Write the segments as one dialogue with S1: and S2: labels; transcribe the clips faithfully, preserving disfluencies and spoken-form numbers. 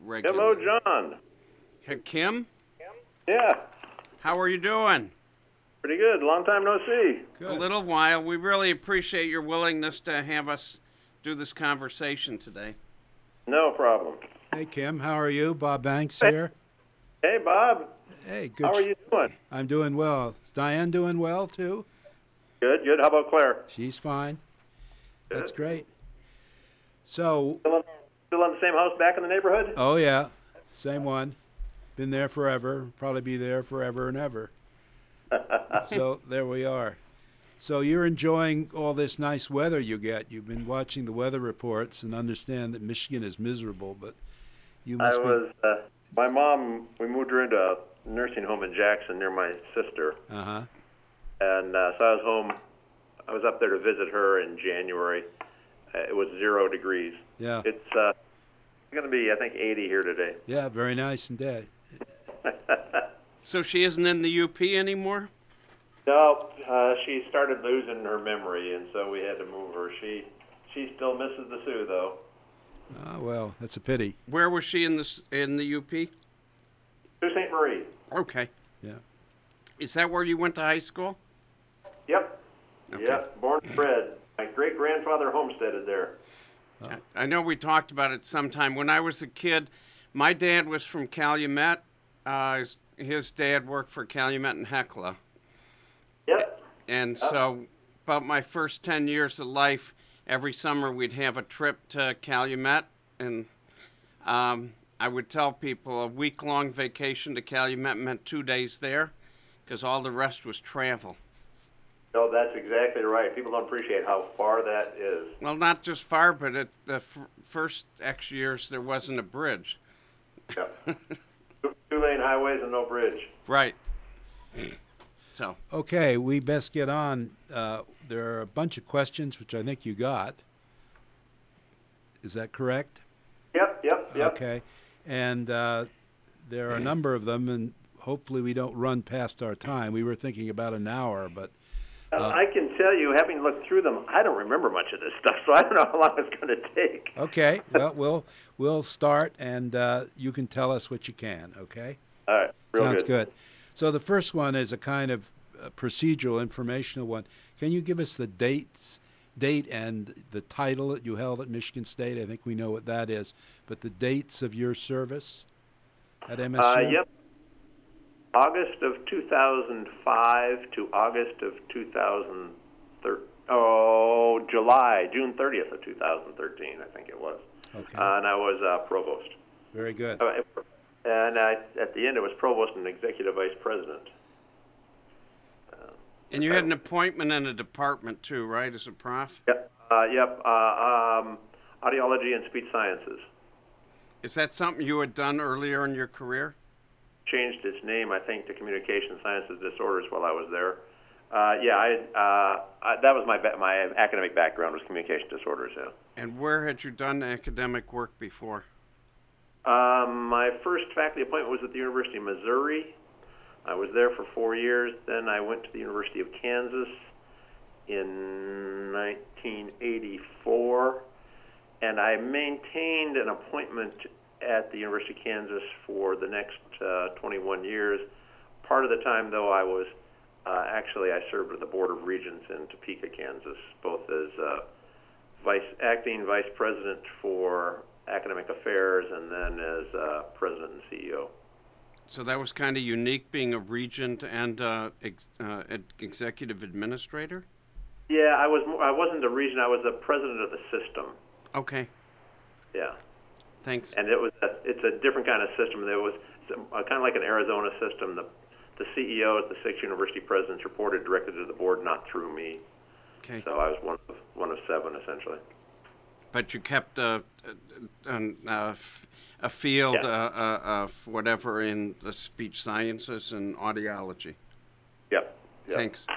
S1: Hello,
S2: regularly.
S1: John.
S2: Hey, Kim,
S1: Yeah,
S2: how are you doing?
S1: pretty good. Long time no see.
S2: A little while. We really appreciate your willingness to have us do this conversation today.
S1: No problem.
S3: Hey, Kim, how are you? Bob Banks
S1: Hey.
S3: here.
S1: Hey, Bob.
S3: Hey, good.
S1: How are you doing?
S3: I'm doing well. Is Diane doing well, too?
S1: Good, good. How about Claire?
S3: She's fine. That's
S1: Good.
S3: great. So,
S1: Still in, still in the same house back in the neighborhood?
S3: oh, yeah, same one. Been there forever. Probably be there forever and ever. So, there we are. So, you're enjoying all this nice weather you get. You've been watching the weather reports and understand that Michigan is miserable, but you
S1: I
S3: must be.
S1: was, uh, my mom, we moved her into a nursing home in Jackson near my sister.
S3: Uh huh.
S1: And uh, so I was home, I was up there to visit her in January. Uh, it was zero degrees.
S3: Yeah.
S1: It's uh, going to be, I think, eighty here today.
S3: Yeah, very nice indeed.
S2: So she isn't in the U P anymore?
S1: No, uh, she started losing her memory, and so we had to move her. She she still misses the Sioux, though.
S3: Ah, well, that's a pity.
S2: Where was she in the s- in the U P?
S1: Sault Ste. Marie.
S2: Okay.
S3: Yeah.
S2: Is that where you went to high school?
S1: Yep.
S2: Okay.
S1: Yep. Born and bred. My great grandfather homesteaded there.
S2: I- I know we talked about it sometime. When I was a kid, my dad was from Calumet. Uh, his, his dad worked for Calumet and Hecla.
S1: Yep.
S2: And so, about my first ten years of life, every summer we'd have a trip to Calumet. And um, I would tell people a week long vacation to Calumet meant two days there because all the rest was travel.
S1: No, that's exactly right. People don't appreciate how far that is.
S2: Well, not just far, but at the f- first X years there wasn't a bridge.
S1: Yep. two, two lane highways and no bridge.
S2: Right. So,
S3: Okay, we best get on. Uh, there are a bunch of questions which I think you got. Is that correct?
S1: Yep. Yep. Yep.
S3: Okay. And uh, there are a number of them, and hopefully we don't run past our time. We were thinking about an hour, but
S1: Uh, I can tell you, having looked through them, I don't remember much of this stuff, so I don't know how long it's going to take.
S3: okay. Well, we'll we'll start, and uh, you can tell us what you can. Okay.
S1: All right. Real
S3: Sounds
S1: good.
S3: good. So the first one is a kind of uh, procedural, informational one. Can you give us the dates, date, and the title that you held at Michigan State? I think we know what that is, but the dates of your service at M S U.
S1: Uh, yep. August of two thousand five to August of two thousand thirteen. Oh, July, June thirtieth of two thousand thirteen, I think it was.
S3: Okay.
S1: Uh, and I was uh, provost.
S3: Very good.
S1: Uh, and I, at the end, it was provost and executive vice president. Uh,
S2: and you had an appointment in a department too, right, as a prof?
S1: Yep. Uh, yep. Uh, um, audiology and speech sciences.
S2: Is that something you had done earlier in your career?
S1: Changed its name, I think, to Communication Sciences Disorders while I was there. Uh, yeah, I, uh, I, that was my ba- my academic background was communication disorders. Yeah.
S2: And where had you done academic work before?
S1: Um, my first faculty appointment was at the University of Missouri. I was there for four years. Then I went to the University of Kansas in nineteen eighty-four, and I maintained an appointment at the University of Kansas for the next uh, twenty-one years. Part of the time, though, I was uh, actually I served with the Board of Regents in Topeka, Kansas, both as uh, vice acting vice president for academic affairs and then as uh, president and C E O.
S2: So that was kind of unique, being a regent and uh, ex- uh, ed- executive administrator?
S1: Yeah, I was. More, I wasn't a regent. I was the president of the system.
S2: Okay,
S1: Yeah.
S2: thanks.
S1: And it was a, it's a different kind of system. There was uh, kind of like an Arizona system. The the C E Os, the six university presidents, reported directly to the board, not through me.
S2: Okay,
S1: So I was one of one of seven essentially.
S2: but you kept a, a, an, uh, f- a field,
S1: Yeah.
S2: uh, uh, of whatever in the speech sciences and audiology.
S1: Yep. Yep.
S2: Thanks.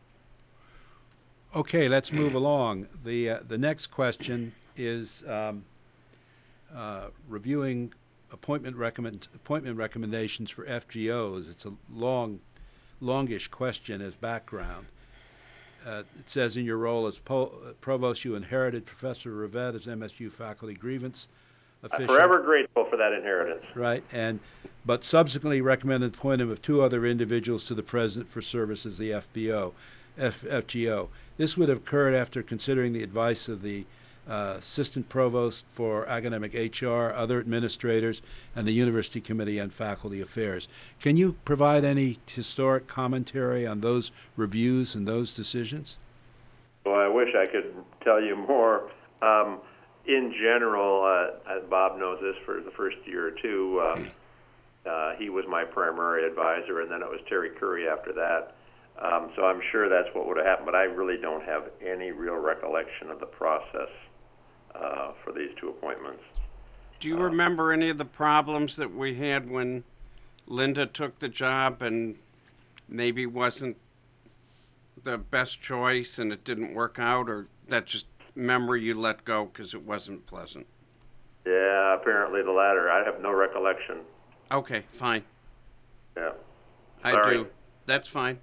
S3: Okay, let's move along. The uh, the next question is um, uh, reviewing appointment recommend appointment recommendations for F G Os. It's a long, longish question as background. Uh, it says in your role as po- uh, provost, you inherited Professor Rivette as M S U faculty grievance official.
S1: Forever grateful for that inheritance.
S3: Right, and but subsequently recommended appointment of two other individuals to the president for service as the F B O, F, FGO. This would have occurred after considering the advice of the uh, assistant provost for academic H R, other administrators, and the University Committee on Faculty Affairs. Can you provide any historic commentary on those reviews and those decisions?
S1: Well, I wish I could tell you more. Um, in general, uh, as Bob knows this, for the first year or two, uh, uh, he was my primary advisor, and then it was Terry Curry after that. Um, so I'm sure that's what would have happened, but I really don't have any real recollection of the process uh, for these two appointments.
S2: Do you remember any of the problems that we had when Linda took the job and maybe wasn't the best choice and it didn't work out, or that just memory you let go because it wasn't pleasant?
S1: Yeah, apparently the latter. I have no recollection.
S2: Okay, fine.
S1: Yeah.
S2: I
S1: Sorry.
S2: do. That's fine.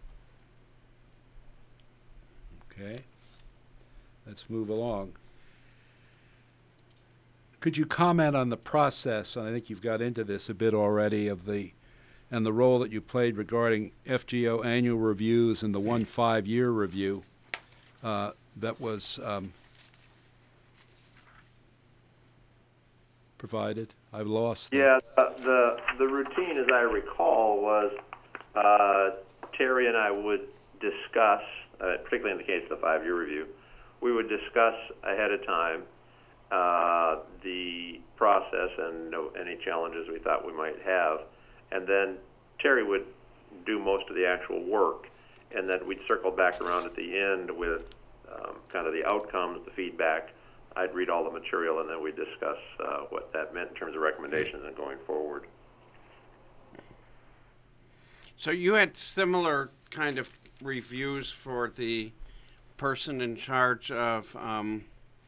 S3: Okay, let's move along. Could you comment on the process, and I think you've got into this a bit already, of the and the role that you played regarding F G O annual reviews and the one five-year review uh, that was um, provided? I've lost. The
S1: Yeah, uh, the the routine, as I recall, was uh, Terry and I would discuss, uh, particularly in the case of the five-year review, we would discuss ahead of time uh, the process and no, any challenges we thought we might have, and then Terry would do most of the actual work, and then we'd circle back around at the end with um, kind of the outcomes, the feedback. I'd read all the material, and then we'd discuss uh, what that meant in terms of recommendations and going forward.
S2: So you had similar kind of reviews for the person in charge of um,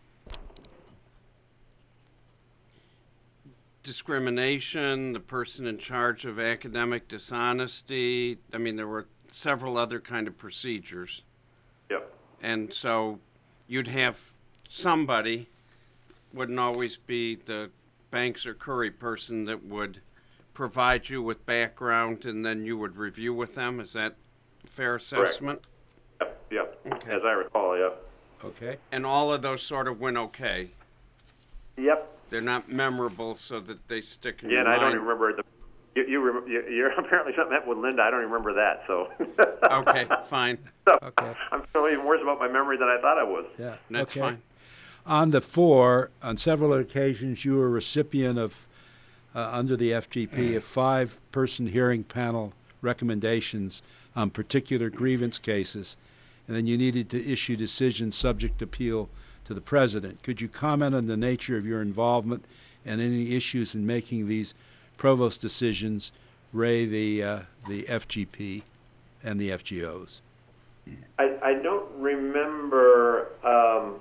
S2: discrimination, the person in charge of academic dishonesty. I mean, there were several other kind of procedures.
S1: Yep.
S2: And so you'd have somebody, wouldn't always be the Banks or Curry person, that would provide you with background, and then you would review with them. Is that a fair assessment?
S1: Yep, yep.
S2: Okay.
S1: As I recall, yep.
S3: okay.
S2: And all of those sort of went okay.
S1: Yep.
S2: They're not memorable so that they stick in
S1: Yeah,
S2: your
S1: and I
S2: mind.
S1: don't even remember the. You, you, rem- you you're apparently something happened with Linda. I don't even remember that. So.
S2: Okay, fine.
S1: So
S3: Okay.
S1: I'm feeling even worse about my memory than I thought I was.
S3: Yeah.
S2: That's
S3: okay.
S2: fine.
S3: On the four, on several occasions, you were a recipient of, uh, under the F G P, of five-person hearing panel recommendations on particular grievance cases, and then you needed to issue decisions subject to appeal to the president. Could you comment on the nature of your involvement and any issues in making these provost decisions, Ray, the uh, the F G P, and the F G Os?
S1: I, I don't remember um,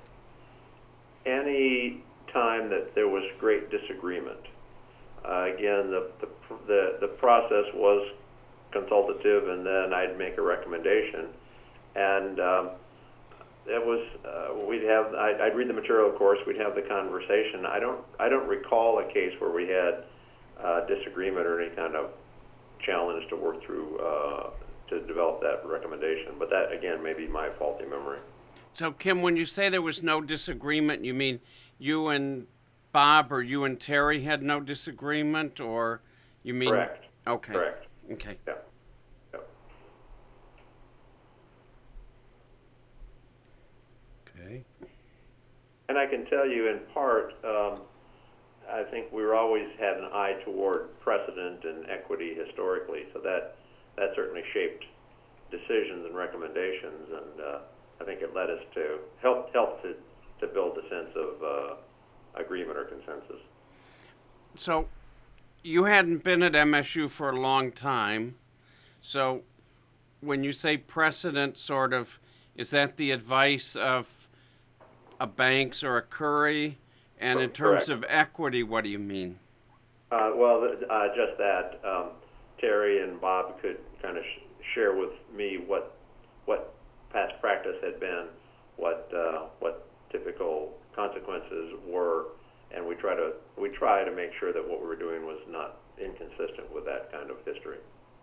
S1: any time that there was great disagreement. Uh, again, the, the the the process was consultative, and then I'd make a recommendation, and um, it was uh, we'd have I'd, I'd read the material, of course. We'd have the conversation. I don't I don't recall a case where we had uh, disagreement or any kind of challenge to work through uh, to develop that recommendation. But that, again, may be my faulty memory.
S2: So, Kim, when you say there was no disagreement, you mean you and Bob or you and Terry had no disagreement, or you mean?
S1: Correct.
S2: Okay.
S1: Correct.
S2: Okay.
S1: Yeah. Yeah.
S3: Okay.
S1: And I can tell you, in part, um, I think we were always had an eye toward precedent and equity historically, so that that certainly shaped decisions and recommendations, and uh, I think it led us to help help to, to build a sense of uh, agreement or consensus.
S2: So, you hadn't been at M S U for a long time, so when you say precedent, sort of, is that the advice of a Banks or a Curry? And in terms
S1: Correct.
S2: of equity, what do you mean?
S1: Uh, well, uh, just that um, Terry and Bob could kind of sh- share with me what what past practice had been, what uh, what typical consequences were, and we try to we try to make sure that what we were doing was not inconsistent with that kind of history.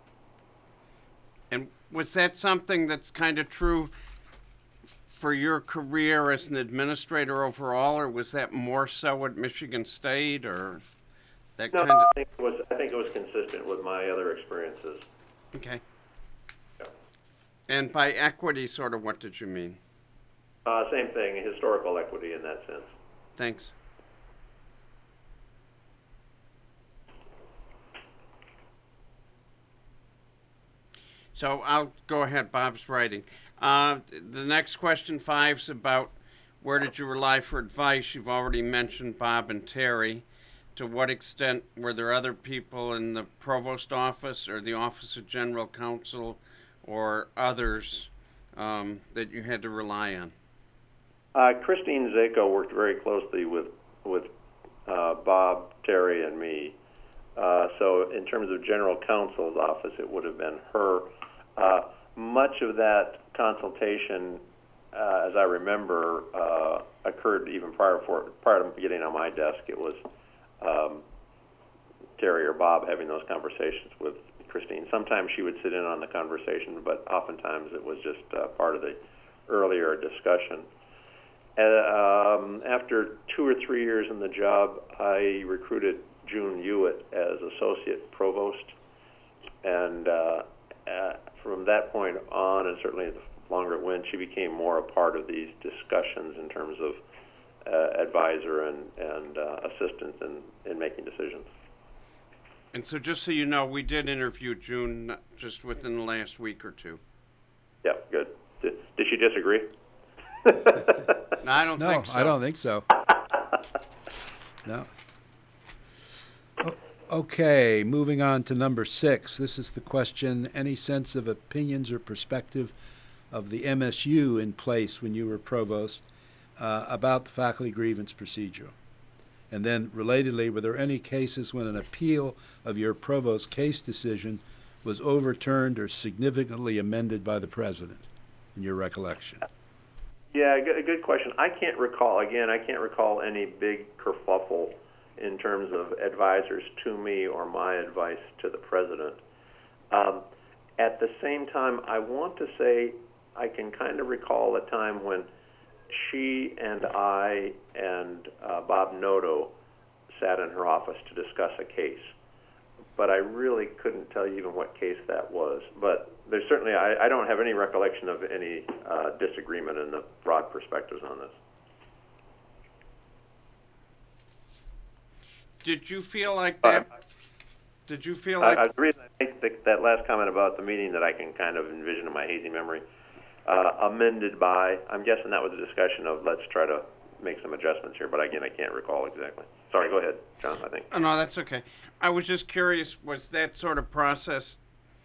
S2: And was that something that's kind of true for your career as an administrator overall, or was that more so at Michigan State, or that
S1: No,
S2: kind of?
S1: I think it was I think it was consistent with my other experiences.
S2: Okay.
S1: Yeah.
S2: And by equity, sort of, what did you mean?
S1: Uh, same thing, historical equity in that sense.
S2: Thanks. So I'll go ahead. Bob's writing. Uh, the next question, five's about where did you rely for advice? You've already mentioned Bob and Terry. To what extent were there other people in the provost office or the office of general counsel or others um, that you had to rely on?
S1: Uh, Christine Zako worked very closely with with uh, Bob, Terry, and me. Uh, so in terms of general counsel's office, it would have been her. Uh, much of that consultation, uh, as I remember, uh, occurred even prior for prior to getting on my desk. It was um, Terry or Bob having those conversations with Christine. Sometimes she would sit in on the conversation, but oftentimes it was just uh, part of the earlier discussion. Uh, um, after two or three years in the job, I recruited June Hewitt as associate provost, and uh, uh, from that point on, and certainly the longer it went, she became more a part of these discussions in terms of uh, advisor and, and uh, assistant in, in making decisions.
S2: And so just so you know, we did interview June just within the last week or two.
S1: Yeah, good. Did, did she disagree?
S2: No, I don't
S3: No,
S2: think so.
S3: I don't think so. No. O- Okay, moving on to number six. This is the question, any sense of opinions or perspective of the M S U in place when you were provost uh, about the faculty grievance procedure? And then, relatedly, were there any cases when an appeal of your provost case decision was overturned or significantly amended by the president, in your recollection?
S1: Yeah, a good question. I can't recall, again, I can't recall any big kerfuffle in terms of advisors to me or my advice to the president. Um, at the same time, I want to say I can kind of recall a time when she and I and uh, Bob Noto sat in her office to discuss a case. But I really couldn't tell you even what case that was. But there's certainly, I, I don't have any recollection of any uh, disagreement in the broad perspectives on this.
S2: Did you feel like that?
S1: Uh,
S2: Did you feel
S1: Uh,
S2: like?
S1: uh, the reason I make the, that last comment about the meeting that I can kind of envision in my hazy memory, uh, amended by, I'm guessing that was a discussion of let's try to make some adjustments here, but again, I can't recall exactly. Sorry, go ahead, John, I think.
S2: Oh, no, that's okay. I was just curious, was that sort of process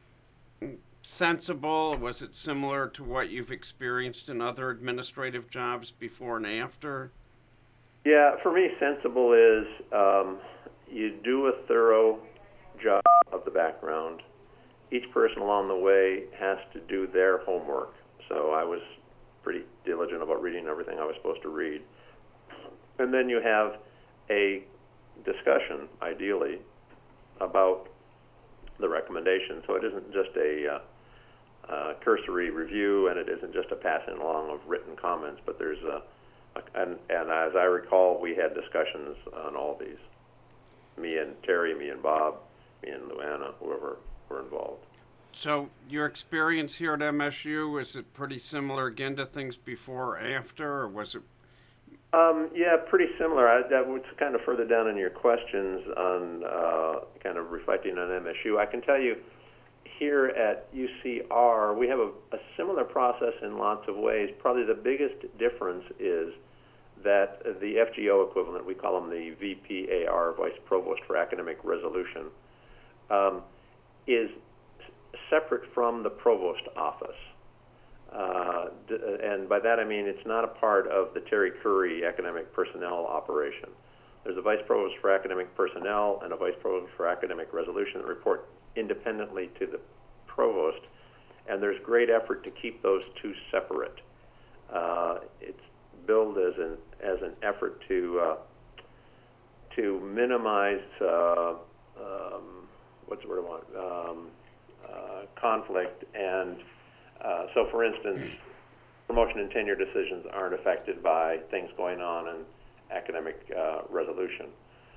S2: sensible? Was it similar to what you've experienced in other administrative jobs before and after?
S1: Yeah, for me, sensible is um, you do a thorough job of the background. Each person along the way has to do their homework. So I was pretty diligent about reading everything I was supposed to read. And then you have a discussion, ideally, about the recommendation. So it isn't just a uh, uh, cursory review, and it isn't just a passing along of written comments, but there's a, a and, and as I recall, we had discussions on all these. Me and Terry, me and Bob, me and Luana, whoever were involved.
S2: So your experience here at M S U, is it pretty similar again to things before or after, or was it?
S1: Um, yeah, pretty similar. I, that was kind of further down in your questions on uh, kind of reflecting on M S U. I can tell you here at U C R, we have a, a similar process in lots of ways. Probably the biggest difference is that the F G O equivalent, we call them the V P A R, Vice Provost for Academic Resolution, um, is separate from the provost office. Uh, d- and by that I mean it's not a part of the Terry Curry academic personnel operation. There's a vice provost for academic personnel and a vice provost for academic resolution that report independently to the provost, and there's great effort to keep those two separate. Uh, it's billed as an as an effort to uh, to minimize uh, um, what's the word I want um, uh, conflict. And uh, so, for instance, promotion and tenure decisions aren't affected by things going on in academic uh, resolution.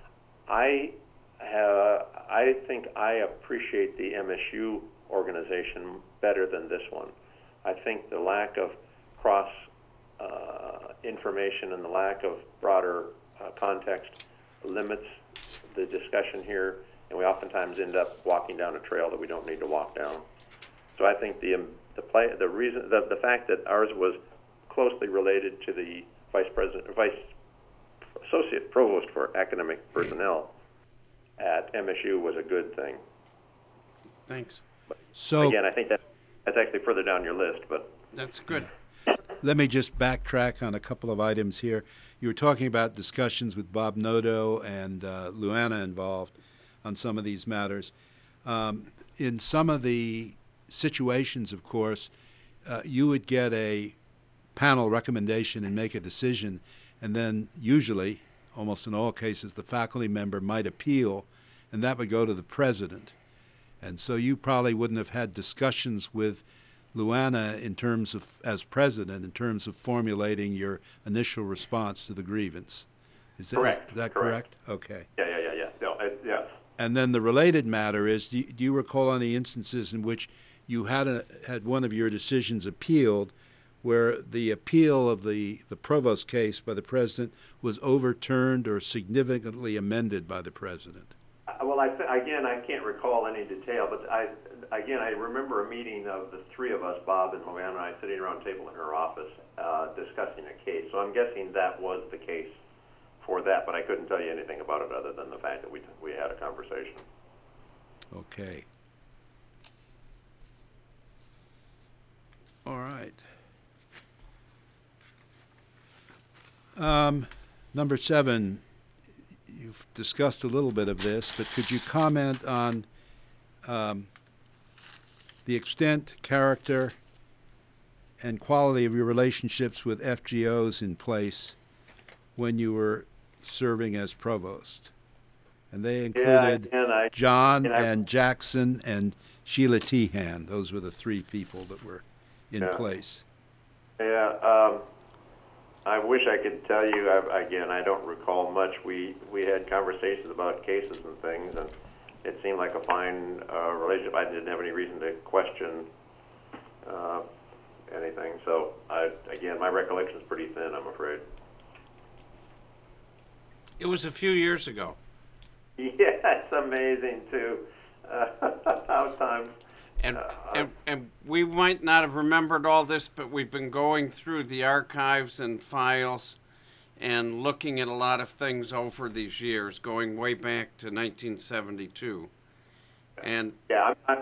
S1: I have, I think I appreciate the M S U organization better than this one. I think the lack of cross uh, information and the lack of broader uh, context limits the discussion here, and we oftentimes end up walking down a trail that we don't need to walk down. So I think the um, the play the reason the, the fact that ours was closely related to the vice president vice associate provost for academic personnel at M S U was a good thing.
S2: Thanks.
S3: So
S1: Again, I think that that's actually further down your list, but
S2: That's good.
S3: let me just backtrack on a couple of items here. You were talking about discussions with Bob Noto and uh, Luana involved on some of these matters. Um, in some of the situations, of course, uh, you would get a panel recommendation and make a decision, and then usually, almost in all cases, the faculty member might appeal, and that would go to the president. And so you probably wouldn't have had discussions with Luana in terms of, as president, in terms of formulating your initial response to the grievance. Is that,
S1: Correct.
S3: is that
S1: Correct.
S3: correct? Okay.
S1: yeah, yeah, yeah, yeah. No, I, yes.
S3: And then the related matter is, do you, do you recall any instances in which you had a, had one of your decisions appealed, where the appeal of the, the provost case by the president was overturned or significantly amended by the president?
S1: Uh, Well, I th- again, I can't recall any detail, but I again I remember a meeting of the three of us, Bob and Luana and I, sitting around a table in her office uh, discussing a case. So I'm guessing that was the case for that, but I couldn't tell you anything about it other than the fact that we we had a conversation.
S3: Okay. All right. Um, number seven, you've discussed a little bit of this, but could you comment on um, the extent, character, and quality of your relationships with F G Os in place when you were serving as provost? And they included
S1: again, I-
S3: John
S1: and I-
S3: and Jackson and Sheila Tehan. Those were the three people that were in
S1: Yeah.
S3: place.
S1: Yeah, um, I wish I could tell you. I, again, I don't recall much. We we had conversations about cases and things, and it seemed like a fine uh, relationship. I didn't have any reason to question uh, anything. So, I, again, my recollection is pretty thin, I'm afraid.
S2: It was a few years ago.
S1: Yeah, it's amazing too uh, how times.
S2: And,
S1: Uh,
S2: and and we might not have remembered all this, but we've been going through the archives and files and looking at a lot of things over these years, going way back to nineteen seventy-two. And
S1: Yeah, I'm,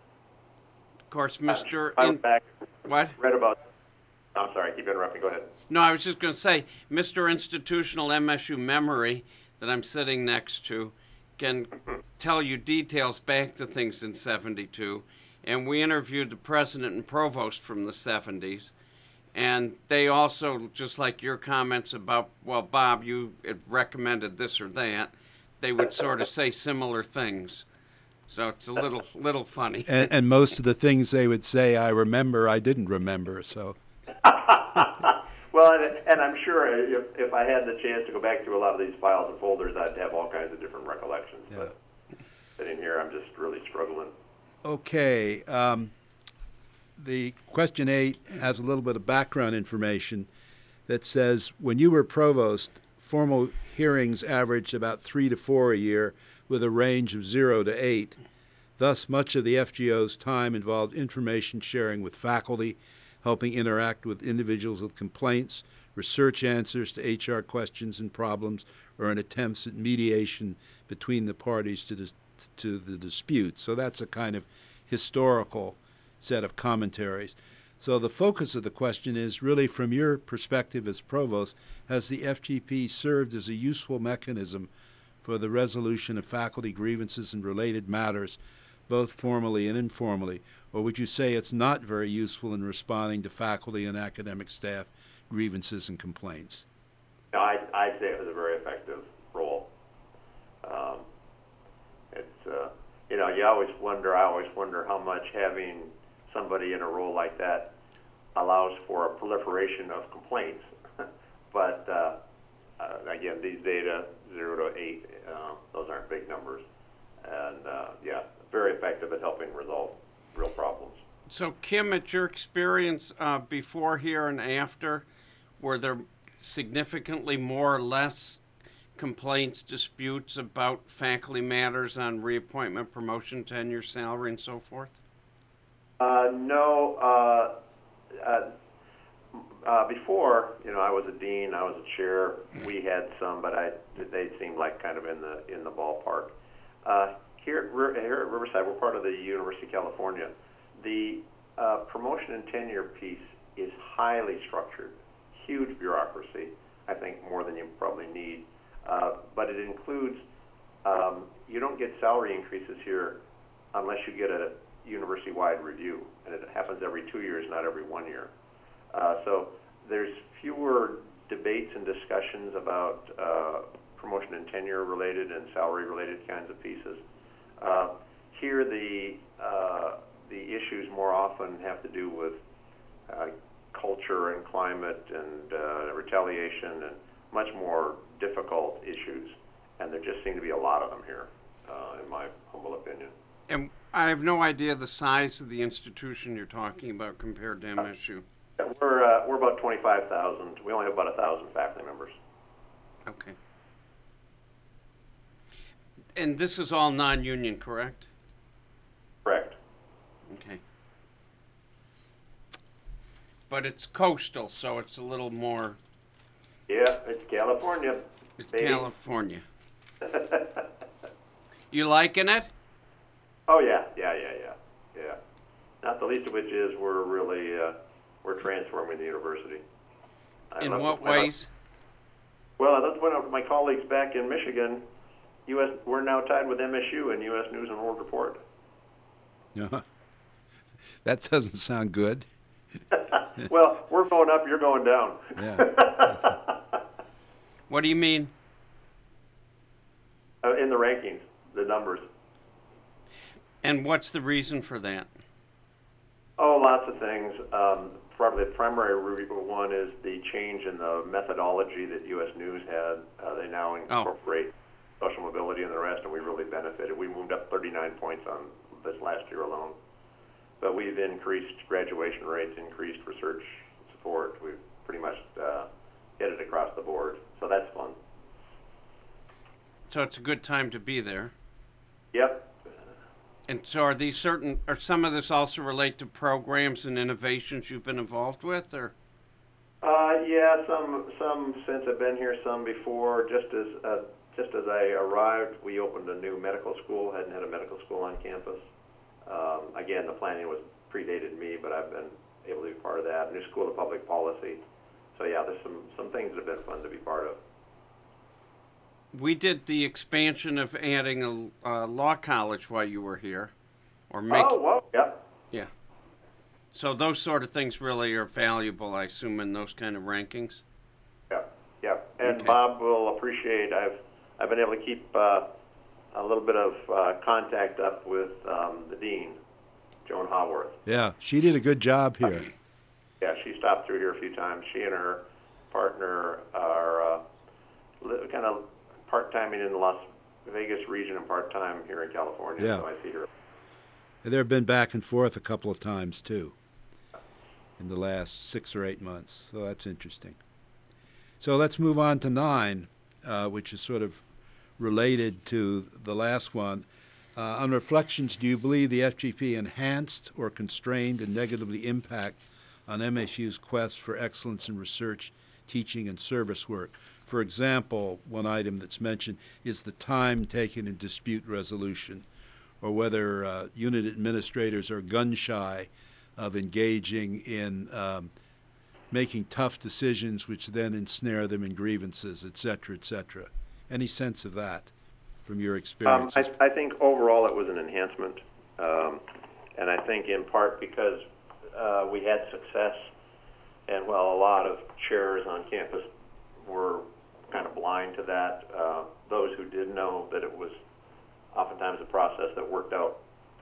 S2: of course,
S1: I'm,
S2: Mister
S1: I'm
S2: In-
S1: back.
S2: what?
S1: Read about. I'm sorry, keep interrupting. Go ahead.
S2: No, I was just going to say, Mister Institutional M S U Memory that I'm sitting next to can tell you details back to things in seventy-two. And we interviewed the president and provost from the seventies. And they also, just like your comments about, well, Bob, you had recommended this or that, they would sort of say similar things. So it's a little little funny.
S3: And, and most of the things they would say, I remember, I didn't remember. So
S1: Well, and, and I'm sure if, if I had the chance to go back through a lot of these files and folders, I'd have all kinds of different recollections.
S3: Yeah.
S1: But sitting here, I'm just really struggling.
S3: Okay, um, the question eight has a little bit of background information that says when you were provost, formal hearings averaged about three to four a year with a range of zero to eight. Thus, much of the F G O's time involved information sharing with faculty, helping interact with individuals with complaints, research answers to H R questions and problems, or in attempts at mediation between the parties to dis- to the dispute. So that's a kind of historical set of commentaries. So the focus of the question is really from your perspective as provost, has the F G P served as a useful mechanism for the resolution of faculty grievances and related matters, both formally and informally, or would you say it's not very useful in responding to faculty and academic staff grievances and complaints?
S1: No, I, I'd say it was a very effective role. always wonder, I always wonder how much having somebody in a role like that allows for a proliferation of complaints. But uh, uh, again, these data, zero to eight, uh, those aren't big numbers. And uh, yeah, very effective at helping resolve real problems.
S2: So, Kim, at your experience uh, before here and after, were there significantly more or less complaints, disputes about faculty matters on reappointment, promotion, tenure, salary, and so forth?
S1: Uh, no. Uh, uh, uh, before, you know, I was a dean, I was a chair. We had some, but I they seemed like kind of in the in the ballpark. Uh, here, at, here at Riverside, we're part of the University of California. The uh, promotion and tenure piece is highly structured, huge bureaucracy. I think more than you probably need, uh, but it includes. Um, you don't get salary increases here unless you get a university-wide review, and it happens every two years, not every one year. Uh, so there's fewer debates and discussions about uh, promotion and tenure related and salary related kinds of pieces. Uh, here the uh, the issues more often have to do with uh, culture and climate and uh, retaliation and much more difficult issues, and there just seem to be a lot of them here, uh, in my humble opinion.
S2: And I have no idea the size of the institution you're talking about compared to M S U.
S1: Yeah, we're uh, we're about twenty-five thousand. We only have about a thousand faculty members.
S2: Okay. And this is all non-union, correct?
S1: Correct.
S2: Okay. But it's coastal, so it's a little more.
S1: Yeah, it's California.
S2: It's
S1: baby.
S2: California. You liking it?
S1: Oh yeah, yeah, yeah, yeah, yeah. Not the least of which is we're really uh, we're transforming the university. I
S2: In
S1: love
S2: what
S1: to point out-
S2: ways?
S1: Well, I love to point out to my colleagues back in Michigan. U S We're now tied with M S U in U S News and World Report.
S3: Uh-huh. That doesn't sound good.
S1: Well, we're going up, you're going down.
S3: Yeah.
S2: What do you mean?
S1: Uh, in the rankings, the numbers.
S2: And what's the reason for that?
S1: Oh, lots of things. Um, probably the primary re- one is the change in the methodology that U S News had. Uh, they now incorporate social mobility and the rest, and we really benefited. We moved up thirty-nine points on this last year alone. But we've increased graduation rates, increased research support. We've pretty much uh, hit it across the board. So that's fun.
S2: So it's a good time to be there.
S1: Yep.
S2: And so are these certain, are some of this also relate to programs and innovations you've been involved with, or?
S1: Uh, yeah, some some since I've been here, some before. Just as uh, just as I arrived, we opened a new medical school. Hadn't had a medical school on campus. Um, again, the planning was predated me, but I've been able to be part of that. New School of Public Policy. So yeah, there's some some things that have been fun to be part of.
S2: We did the expansion of adding a, a law college while you were here, or make.
S1: Oh, well, yep.
S2: Yeah. So those sort of things really are valuable, I assume, in those kind of rankings.
S1: Yep, yep. And
S2: Okay.
S1: Bob will appreciate. I've I've been able to keep uh, a little bit of uh, contact up with um, the dean, Joan Haworth.
S3: Yeah, she did a good job here.
S1: Yeah, she stopped through here a few times. She and her partner are uh, li- kind of part-timing in the Las Vegas region and part-time here in California.
S3: Yeah.
S1: So I see her.
S3: They've been back and forth a couple of times, too, in the last six or eight months. So that's interesting. So let's move on to nine, uh, which is sort of related to the last one. Uh, on reflections, do you believe the F G P enhanced or constrained and negatively impact on M S U's quest for excellence in research, teaching, and service work? For example, one item that's mentioned is the time taken in dispute resolution, or whether uh, unit administrators are gun-shy of engaging in um, making tough decisions which then ensnare them in grievances, et cetera, et cetera. Any sense of that from your
S1: Um,
S3: experience?
S1: I, I think overall it was an enhancement, um, and I think in part because uh, we had success, and while a lot of chairs on campus were kind of blind to that, uh, those who did know that it was oftentimes a process that worked out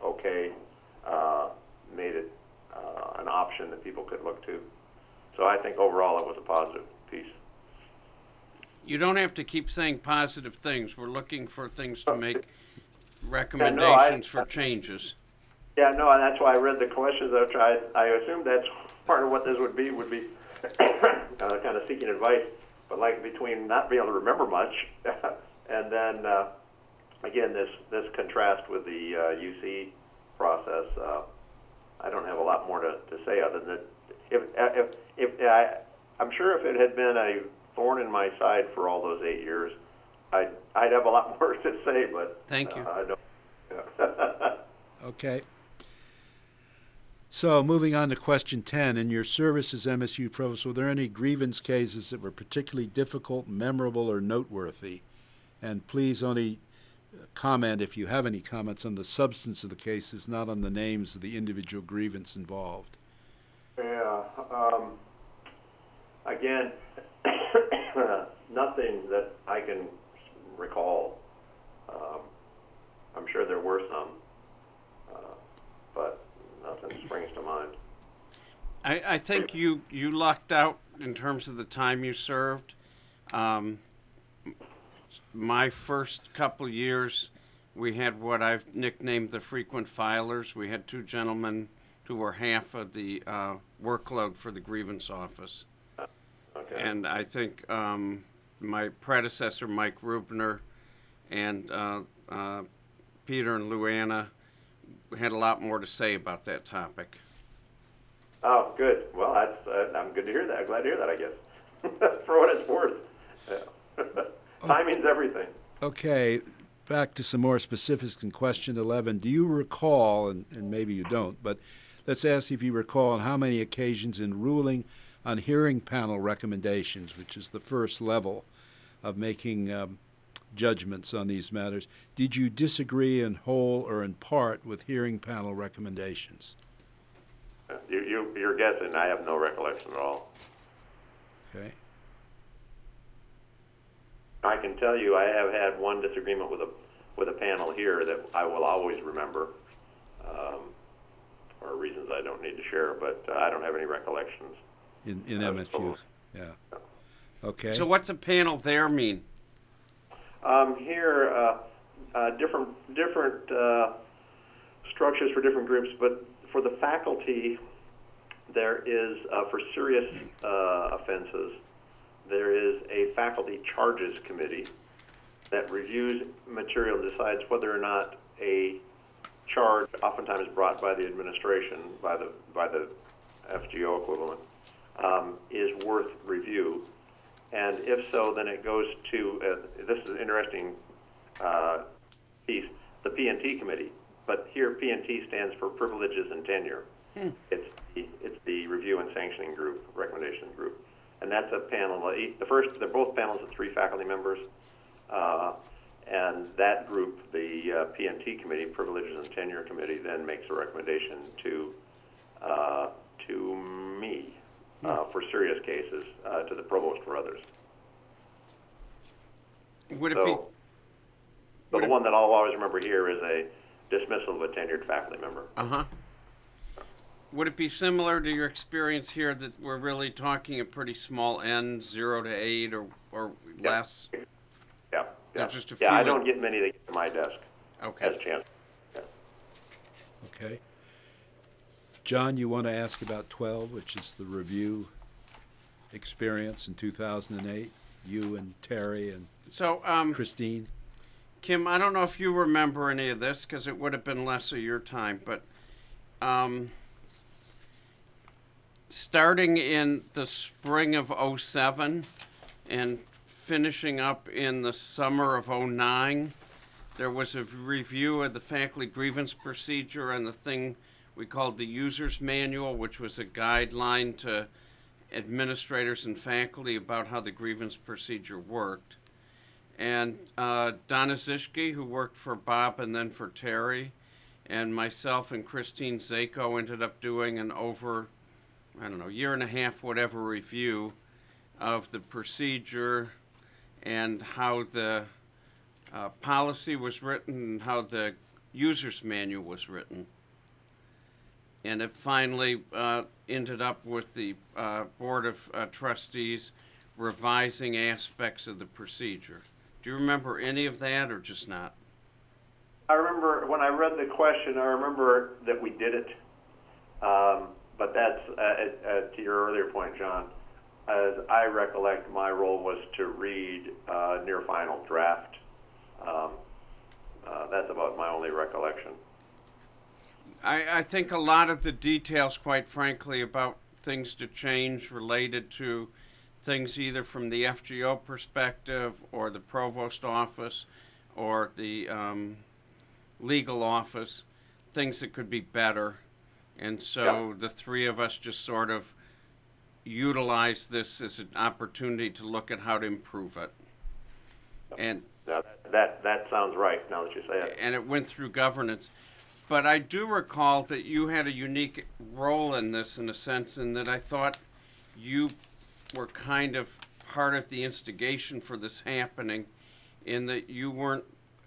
S1: okay, uh, made it uh, an option that people could look to. So I think overall it was a positive piece.
S2: You don't have to keep saying positive things. We're looking for things to make
S1: I-
S2: recommendations for changes.
S1: Yeah, no, and that's why I read the questions. I tried. I assumed that's part of what this would be. Would be uh, kind of seeking advice, but like between not being able to remember much, and then uh, again this this contrast with the uh, U C process. Uh, I don't have a lot more to, to say other than if if if I I'm sure if it had been a thorn in my side for all those eight years, I'd I'd have a lot more to say. But
S2: Thank you.
S1: Uh, I don't. Yeah.
S3: Okay. So moving on to question ten, in your service as M S U provost, were there any grievance cases that were particularly difficult, memorable, or noteworthy? And please only comment, if you have any comments, on the substance of the cases, not on the names of the individual grievance involved.
S1: Yeah. Um, again, nothing that I can recall. Um, I'm sure there were some, uh, but nothing springs to mind.
S2: I, I think you, you lucked out in terms of the time you served. Um, my first couple years, we had what I've nicknamed the frequent filers. We had two gentlemen who were half of the uh, workload for the grievance office.
S1: Okay.
S2: And I think um, my predecessor, Mike Rubner, and uh, uh, Peter and Luana had a lot more to say about that topic.
S1: Oh, good. Well, that's uh, I'm good to hear that. I'm glad to hear that. I guess for what it's worth. Yeah. Timing's everything.
S3: Okay, back to some more specifics in question eleven. Do you recall, and, and maybe you don't, but let's ask if you recall on how many occasions in ruling on hearing panel recommendations, which is the first level of making um, judgments on these matters, did you disagree in whole or in part with hearing panel recommendations?
S1: You, you, you're guessing. I have no recollection at all.
S3: Okay.
S1: I can tell you I have had one disagreement with a with a panel here that I will always remember, um, for reasons I don't need to share, but uh, I don't have any recollections.
S3: In, in
S1: Uh,
S3: M S Us, yeah. Okay.
S2: So what's a panel there mean?
S1: Um, here, uh, uh, different different uh, structures for different groups, but for the faculty, there is uh, for serious uh, offenses, there is a faculty charges committee that reviews material and decides whether or not a charge, oftentimes brought by the administration, by the by the F G O equivalent, um, is worth review. And if so, then it goes to, uh, this is an interesting uh, piece, the P and T committee. But here P and T stands for privileges and tenure.
S2: Hmm.
S1: It's, the, it's the review and sanctioning group, recommendation group. And that's a panel, the first, they're both panels of three faculty members. Uh, and that group, the uh, P and T committee, privileges and tenure committee, then makes a recommendation to, uh, to me. Uh, for serious cases, uh, to the provost for others.
S2: Would it
S1: So,
S2: be
S1: so
S2: would
S1: the
S2: it-
S1: one that I'll always remember here is a dismissal of a tenured faculty member.
S2: uh-huh? Would it be similar to your experience here that we're really talking a pretty small n, zero to eight or or
S1: Yeah.
S2: less?
S1: Yeah, yeah.
S2: There's just a
S1: yeah, I
S2: few-
S1: don't get many that get to my desk
S2: Okay.
S1: as chance. Yeah.
S3: Okay. John, you want to ask about twelve, which is the review experience in two thousand eight, you and Terry and
S2: So, um,
S3: Christine?
S2: Kim, I don't know if you remember any of this because it would have been less of your time, but um, starting in the spring of oh seven and finishing up in the summer of oh nine, there was a review of the faculty grievance procedure and the thing we called the user's manual, which was a guideline to administrators and faculty about how the grievance procedure worked. And uh, Donna Zischke, who worked for Bob and then for Terry, and myself and Christine Zako ended up doing an over, I don't know, year and a half, whatever, review of the procedure and how the uh, policy was written and how the user's manual was written. And it finally uh, ended up with the uh, Board of uh, Trustees revising aspects of the procedure. Do you remember any of that or just not?
S1: I remember when I read the question, I remember that we did it. Um, but that's, uh, uh, to your earlier point, John, as I recollect, my role was to read uh, near final draft. Um, uh, that's about my only recollection.
S2: I, I think a lot of the details, quite frankly, about things to change related to things either from the F G O perspective or the provost office or the um, legal office, things that could be better. And so
S1: Yeah.
S2: the three of us just sort of utilize this as an opportunity to look at how to improve it. And
S1: That, that, that sounds right now that you say it.
S2: and it went through governance. But I do recall that you had a unique role in this in a sense, in that I thought you were kind of part of the instigation for this happening, in that you weren't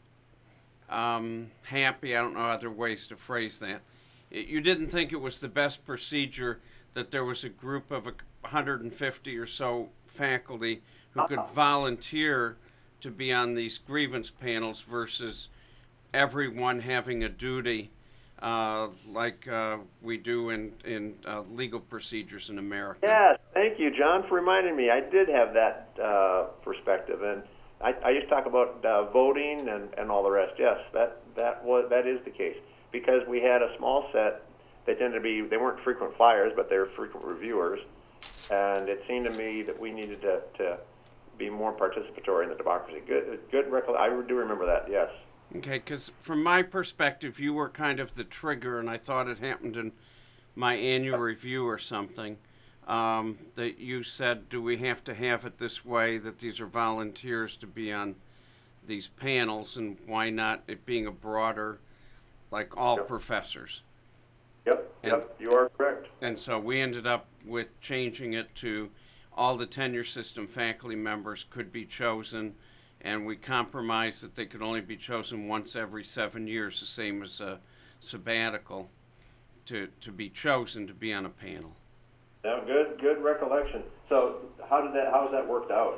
S2: um, happy, I don't know other ways to phrase that. It, you didn't think it was the best procedure that there was a group of one hundred fifty or so faculty who could volunteer to be on these grievance panels versus everyone having a duty uh, like uh, we do in, in uh, legal procedures in America.
S1: Yes, thank you, John, for reminding me. I did have that uh, perspective, and I, I used to talk about uh, voting and, and all the rest. Yes, that that was that is the case, because we had a small set. They tended to be, they weren't frequent flyers, but they were frequent reviewers, and it seemed to me that we needed to, to be more participatory in the democracy. Good, good recollection. I do remember that. Yes.
S2: Okay, because from my perspective, you were kind of the trigger, and I thought it happened in my annual review or something, um, that you said, do we have to have it this way, that these are volunteers to be on these panels, and why not it being a broader, like all
S1: Yep.
S2: professors?
S1: Yep,
S2: And-
S1: yep, you are correct.
S2: And so we ended up with changing it to all the tenure system faculty members could be chosen, and we compromised that they could only be chosen once every seven years, the same as a sabbatical, to, to be chosen to be on a panel.
S1: Yeah, good, good recollection. So, how did that? How's that worked out?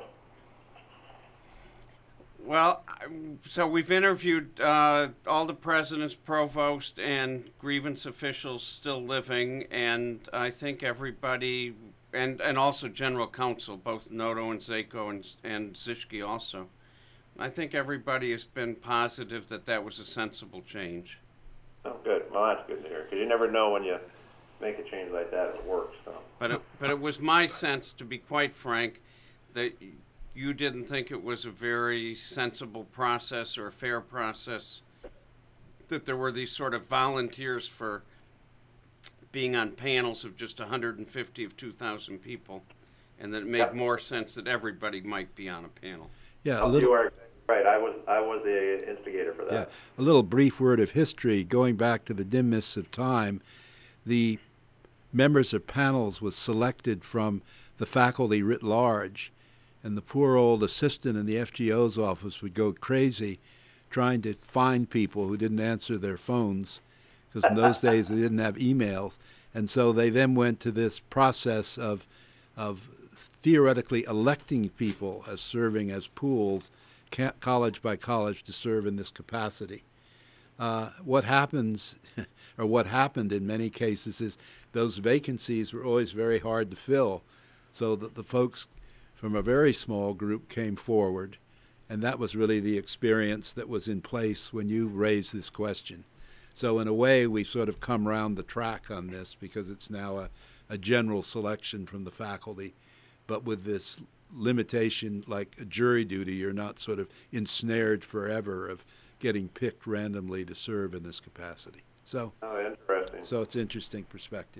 S2: Well, I- so we've interviewed uh, all the presidents, provost, and grievance officials still living, and I think everybody, and, and also general counsel, both Noto and Zako and, and Zischke also. I think everybody has been positive that that was a sensible change.
S1: Oh, good. Well, that's good to hear, because you never know when you make a change like that, it works. So.
S2: But it, but it was my sense, to be quite frank, that you didn't think it was a very sensible process or a fair process, that there were these sort of volunteers for being on panels of just one hundred fifty of two thousand people, and that it made
S1: Yeah.
S2: more sense that everybody might be on a panel.
S3: Yeah, a
S1: Oh,
S3: little.
S1: you are right. I was I was the instigator for that.
S3: Yeah, a little brief word of history. Going back to the dim mists of time, the members of panels was selected from the faculty writ large, and the poor old assistant in the F G O's office would go crazy trying to find people who didn't answer their phones, because in those days they didn't have emails. And so they then went to this process of of theoretically electing people as serving as pools, ca- college by college, to serve in this capacity. Uh, what happens, or what happened in many cases, is those vacancies were always very hard to fill, so that the folks from a very small group came forward, and that was really the experience that was in place when you raised this question. So in a way, we've sort of come round the track on this, because it's now a, a general selection from the faculty, but with this limitation, like a jury duty, you're not sort of ensnared forever of getting picked randomly to serve in this capacity. So,
S1: Oh, interesting.
S3: so it's interesting perspective.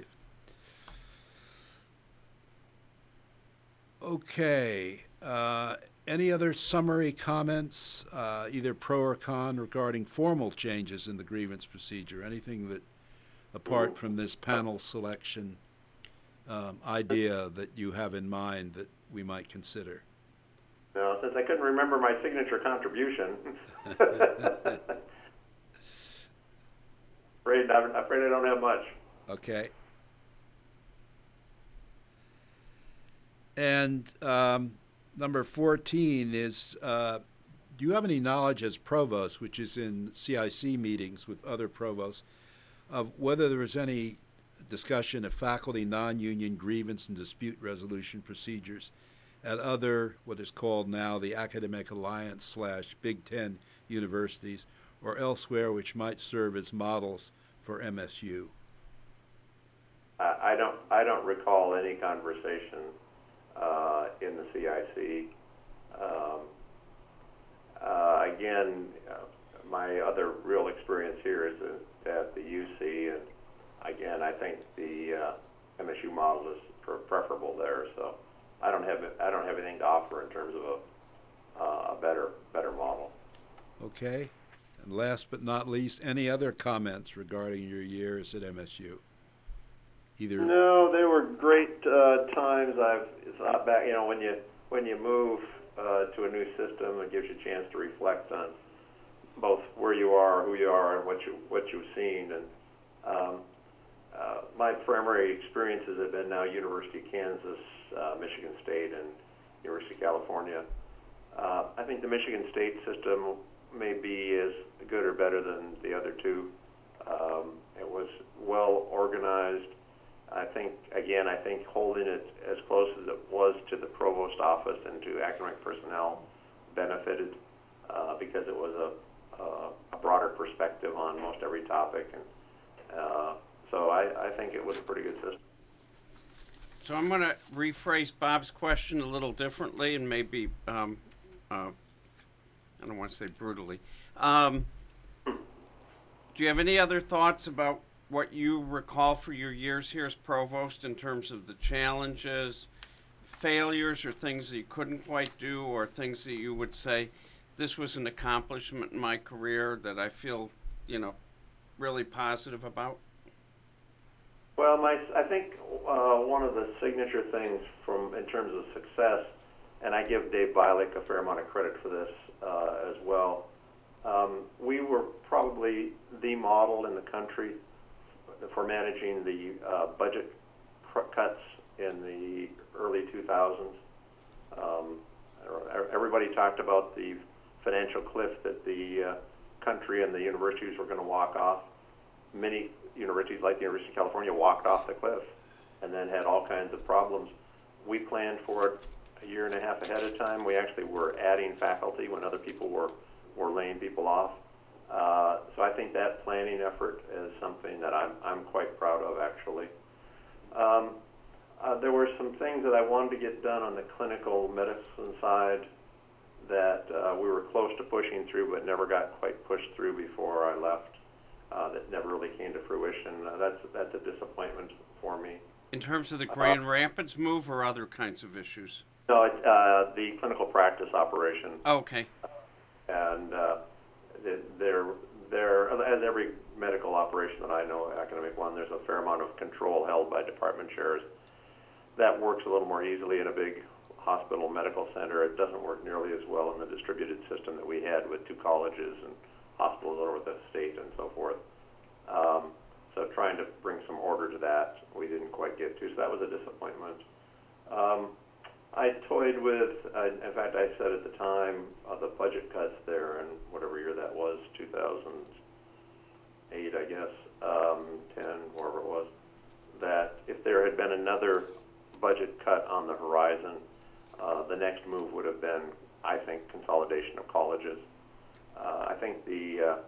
S3: Okay. Uh, any other summary comments, uh, either pro or con, regarding formal changes in the grievance procedure? Anything that, apart from this panel selection um, idea, that you have in mind that we might consider?
S1: No, since I couldn't remember my signature contribution. afraid, I'm afraid I don't have much.
S3: Okay. And um, number fourteen is, uh, do you have any knowledge as provost, which is in C I C meetings with other provosts, of whether there was any discussion of faculty non-union grievance and dispute resolution procedures at other, what is called now the Academic Alliance slash Big Ten universities, or elsewhere which might serve as models for M S U?
S1: I I don't, I don't recall any conversation uh, in the C I C. Um, uh, again, uh, my other real experience here is at, at the U C, and again, I think the uh, M S U model is pre- preferable there. So I don't have I don't have anything to offer in terms of a, uh, a better better model.
S3: Okay. And last but not least, any other comments regarding your years at M S U? Either.
S1: No, they were great uh, times. I've it's not back. You know, when you when you move uh, to a new system, it gives you a chance to reflect on both where you are, who you are, and what you what you've seen. And um, uh, my primary experiences have been now University of Kansas, uh, Michigan State, and University of California. Uh, I think the Michigan State system may be as good or better than the other two. Um, it was well organized. I think, again, I think holding it as close as it was to the provost office and to academic personnel benefited uh, because it was a, a, a broader perspective on most every topic. And uh, so I, I think it was a pretty good system.
S2: So I'm going to rephrase Bob's question a little differently and maybe, um, uh, I don't want to say brutally. Um, do you have any other thoughts about what you recall for your years here as provost in terms of the challenges, failures, or things that you couldn't quite do, or things that you would say, this was an accomplishment in my career that I feel, you know, really positive about?
S1: Well, my, I think uh, one of the signature things from in terms of success, and I give Dave Bialik a fair amount of credit for this uh, as well, um, we were probably the model in the country for managing the uh, budget cr- cuts in the early two thousands. Um, everybody talked about the financial cliff that the uh, country and the universities were going to walk off. Many universities, like the University of California, walked off the cliff and then had all kinds of problems. We planned for it a year and a half ahead of time. We actually were adding faculty when other people were, were laying people off. Uh, so I think that planning effort is something that I'm, I'm quite proud of, actually. Um, uh, there were some things that I wanted to get done on the clinical medicine side that uh, we were close to pushing through but never got quite pushed through before I left. Uh, that never really came to fruition. Uh, that's, that's a disappointment for me.
S2: In terms of the Grand uh, Rapids move or other kinds of issues?
S1: No, it's uh, the clinical practice operation.
S2: Okay.
S1: And uh, there, there, as every medical operation that I know, academic one, there's a fair amount of control held by department chairs. That works a little more easily in a big hospital medical center. It doesn't work nearly as well in the distributed system that we had with two colleges and hospitals over the state and so forth. Um, so trying to bring some order to that, we didn't quite get to. So that was a disappointment. Um, I toyed with, uh, in fact, I said at the time, uh, the budget cuts there in whatever year that was, two thousand eight, I guess, um, ten, wherever it was, that if there had been another budget cut on the horizon, uh, the next move would have been, I think, consolidation of colleges. Uh, I think the, uh,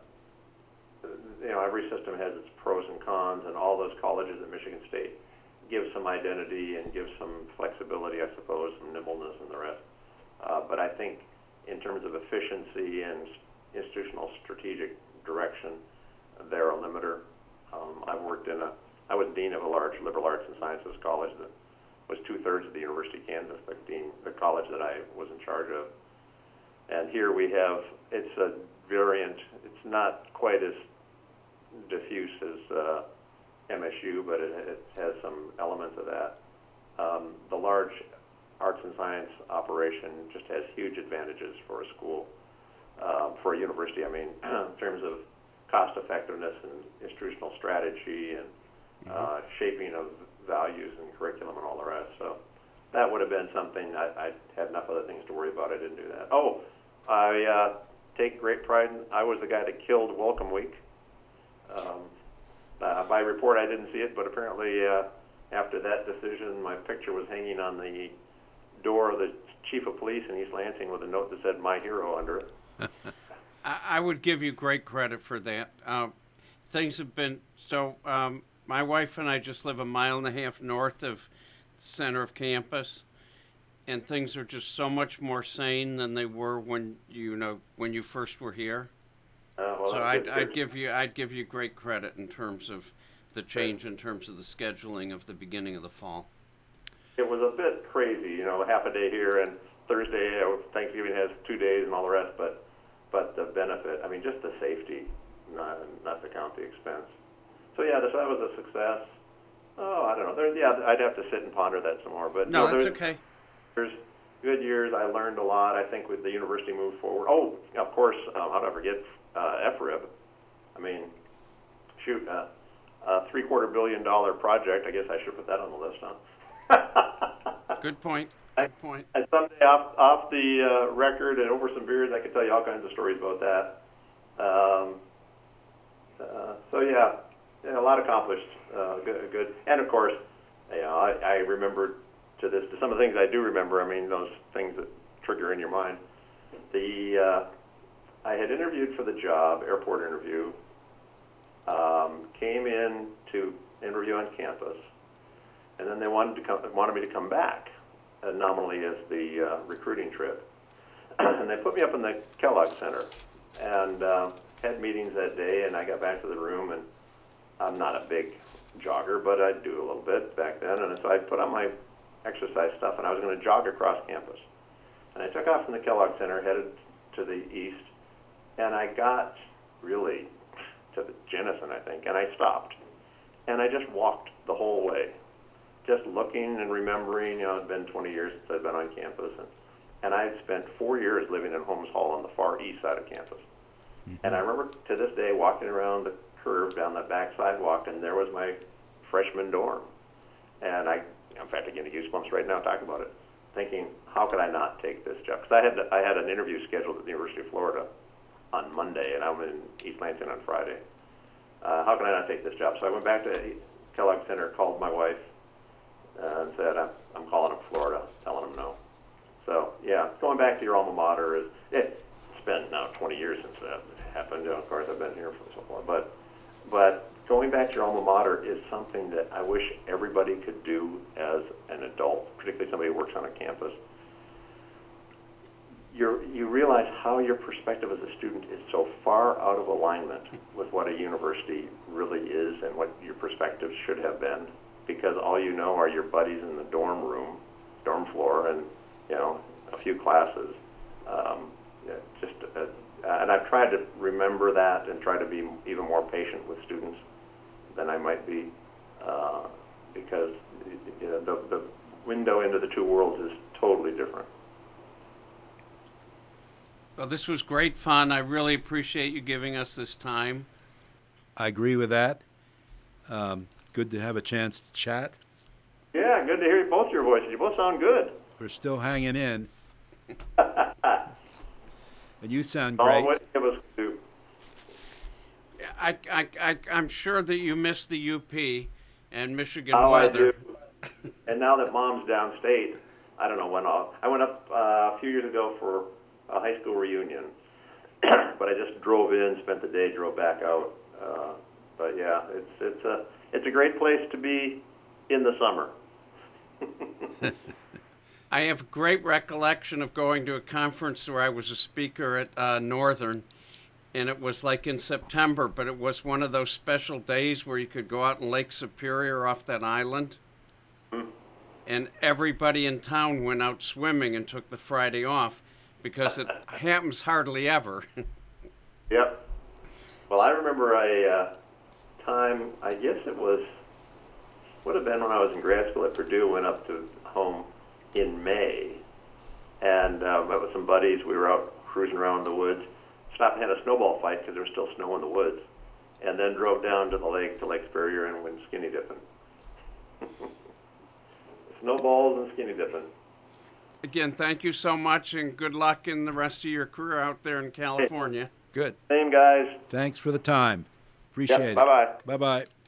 S1: you know, every system has its pros and cons, and all those colleges at Michigan State give some identity and give some flexibility, I suppose, some nimbleness and the rest. Uh, but I think in terms of efficiency and institutional strategic direction, they're a limiter. Um, I worked in a, I was dean of a large liberal arts and sciences college that was two-thirds of the University of Kansas, the, dean, the college that I was in charge of. And here we have, it's a variant, it's not quite as diffuse as uh, M S U, but it, it has some elements of that. Um, the large arts and science operation just has huge advantages for a school, uh, for a university, I mean, in terms of cost effectiveness and institutional strategy and uh, shaping of values and curriculum and all the rest. So that would have been something. I, I had enough other things to worry about. I didn't do that. Oh, I uh, take great pride in, I was the guy that killed Welcome Week. Um, uh, by report, I didn't see it, but apparently uh, after that decision, my picture was hanging on the door of the chief of police in East Lansing with a note that said "My Hero" under it.
S2: I, I would give you great credit for that. Uh, things have been so. Um, my wife and I just live a mile and a half north of the center of campus, and things are just so much more sane than they were when you know when you first were here.
S1: Uh, well,
S2: So
S1: that's
S2: I'd,
S1: good.
S2: I'd give you I'd give you great credit in terms of the change in terms of the scheduling of the beginning of the fall.
S1: It was a bit crazy, you know, half a day here and Thursday, uh, Thanksgiving has two days and all the rest, but but the benefit, I mean, just the safety, not, not to count the expense. So yeah, this, that was a success. Oh, I don't know. There, yeah, I'd have to sit and ponder that some more. But
S2: No,
S1: you know,
S2: that's
S1: there's,
S2: okay.
S1: There's good years. I learned a lot. I think with the university moved forward. Oh, of course, um, how did I forget uh, F R I B? I mean, shoot, uh, a three-quarter billion dollar project. I guess I should put that on the list, huh?
S2: Good point. Good point.
S1: And someday off, off the uh, record and over some beers, I could tell you all kinds of stories about that. Um, uh, so yeah, yeah, a lot accomplished. Uh, good, good, and of course, you know, I, I remember to this. To some of the things I do remember. I mean, those things that trigger in your mind. The uh, I had interviewed for the job, airport interview. Um, came in to interview on campus, and then they wanted to come, wanted me to come back, uh, nominally as the uh, recruiting trip. And they put me up in the Kellogg Center, and uh, had meetings that day. And I got back to the room, and I'm not a big jogger, but I do a little bit back then. And so I put on my exercise stuff, and I was going to jog across campus. And I took off from the Kellogg Center, headed to the east, and I got really to the Jennison, I think, and I stopped. And I just walked the whole way, just looking and remembering. You know, it's been twenty years since I've been on campus, and, and I had spent four years living in Holmes Hall on the far east side of campus. Mm-hmm. And I remember to this day walking around the curve down that back sidewalk, and there was my freshman dorm. And I, in fact, I get goosebumps right now talking about it, thinking, how could I not take this job? Because I had I had an interview scheduled at the University of Florida on Monday, and I'm in East Lansing on Friday. Uh, how can I not take this job? So I went back to Kellogg Center, called my wife, uh, and said, I'm, I'm calling up Florida, telling them no. So, yeah, going back to your alma mater is, it, it's been now twenty years since that happened. You know, of course, I've been here for so long. But, but going back to your alma mater is something that I wish everybody could do as an adult, particularly somebody who works on a campus. You're, you realize how your perspective as a student is so far out of alignment with what a university really is and what your perspective should have been, because all you know are your buddies in the dorm room, dorm floor, and you know a few classes. Um, yeah, just uh, and I've tried to remember that and try to be even more patient with students than I might be, uh, because you know, the, the window into the two worlds is totally different.
S2: Well, this was great fun. I really appreciate you giving us this time.
S3: I agree with that. Um, good to have a chance to chat.
S1: Yeah, good to hear both your voices. You both sound good.
S3: We're still hanging in. And you sound
S1: All
S3: great.
S1: what give us do.
S2: I, I, I, I'm sure that you missed the U P and Michigan
S1: Oh, I
S2: weather.
S1: do. And now that Mom's downstate, I don't know when I'll. I went up uh, a few years ago for a high school reunion, but I just drove in, spent the day, drove back out. Uh, but yeah, it's it's a it's a great place to be in the summer.
S2: I have a great recollection of going to a conference where I was a speaker at uh, Northern, and it was like in September, but it was one of those special days where you could go out in Lake Superior off that island,
S1: Hmm.
S2: and everybody in town went out swimming and took the Friday off because it happens hardly ever.
S1: Yep. Well, I remember a uh, time. I guess it was would have been when I was in grad school at Purdue. Went up to home in May, and uh, met with some buddies. We were out cruising around the woods. Stopped and had a snowball fight because there was still snow in the woods. and then drove down to the lake, to Lake Superior, and went skinny dipping. Snowballs and skinny dipping.
S2: Again, thank you so much, and good luck in the rest of your career out there in California.
S3: Good.
S1: Same guys.
S3: Thanks for the time. Appreciate
S1: Yep,
S3: it.
S1: bye-bye.
S3: Bye-bye.